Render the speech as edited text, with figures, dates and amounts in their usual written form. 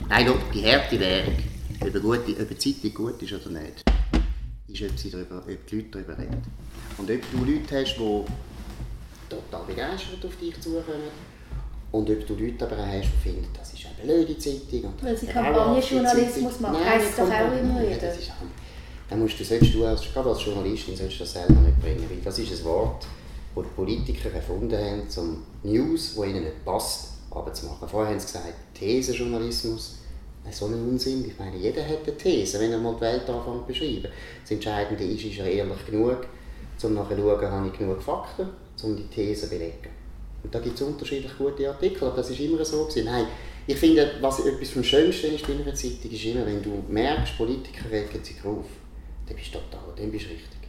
Nein, schau, die harte Währung, ob eine Zeitung gut ist oder nicht, ist, ob die Leute darüber reden. Und ob du Leute hast, die total begeistert auf dich zukommen, und ob du Leute aber hast, die finden, das ist eine blöde Zeitung. Weil sie Kampagnenjournalismus machen, heisst es doch auch immer wieder. Dann solltest du gerade als Journalistin das selber nicht bringen, weil das ist ein Wort, das die Politiker erfunden haben, um News, die ihnen nicht passt, abzumachen. Vorher haben sie gesagt, Thesenjournalismus. So ein Unsinn. Ich meine, jeder hat eine These, wenn er mal die Welt anfängt zu beschreiben. Das Entscheidende ist er ehrlich genug, um nachher zu schauen, habe ich genug Fakten, um die These zu belegen. Und da gibt es unterschiedlich gute Artikel, aber das war immer so gewesen. Nein, ich finde, was etwas vom Schönsten ist bei einer Zeitung, ist immer, wenn du merkst, Politiker regen sich auf, dann bist du richtig.